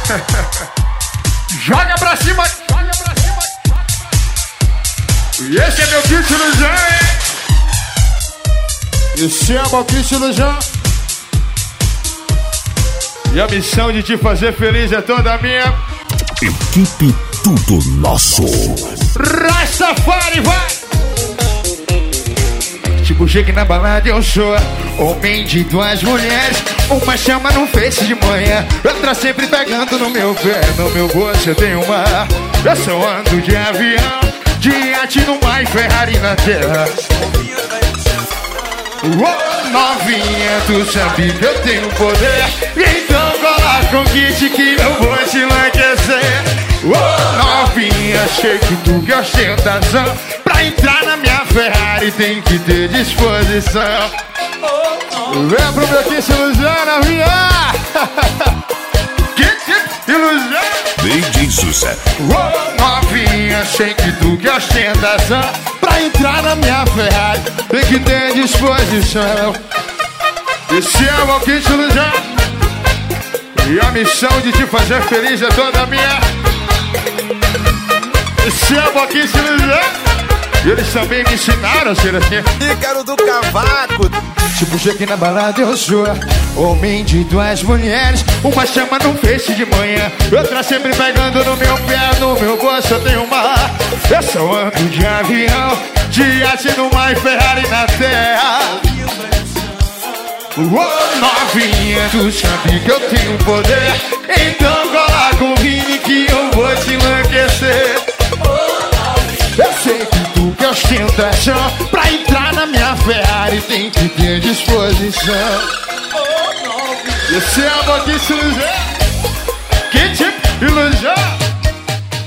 Joga pra cima. E esse é meu kit Lujão, hein? Esse é o kit Lujão. E a missão de te fazer feliz é toda minha. Equipe Tudo Nosso. Rastafari, vai! Tipo, chegue na balada, eu sou homem de duas mulheres. Uma chama no Face de manhã, outra sempre pegando no meu pé. No meu bolso eu tenho uma. Eu só ando de avião, de iate no mar e Ferrari na terra. Novinha, tu sabe que eu tenho poder. Então cola com kit que eu vou te enlouquecer. Novinha, sei que tu quer ostentação. Pra entrar na minha Ferrari tem que ter disposição. Vem pro meu kit ilusão, novinha. Kit ilusão. DJ Sucesso. Novinha, sei que tu quer ostentação. Pra entrar na minha Ferrari tem que ter disposição. Esse é o kit ilusão. E a missão de te fazer feliz é toda minha. Esse é o kit ilusão. E eles também me ensinaram a ser assim. Ícaro do Cavaco. Tipo, cheguei na balada, eu sou homem de duas mulheres. Uma chama no Face de manhã, outra sempre pegando no meu pé. No meu bolso eu tenho uma. Eu só ando de avião, de iate no mar e Ferrari na terra. Novinha, tu sabe que eu tenho poder. Então cola com o Vini que eu vou te enlouquecer. Eu sei que tu quer ostentação. Pra entrar na minha Ferrari tem que ter disposição. Esse é o kit ilusão. Que tipo ilusão?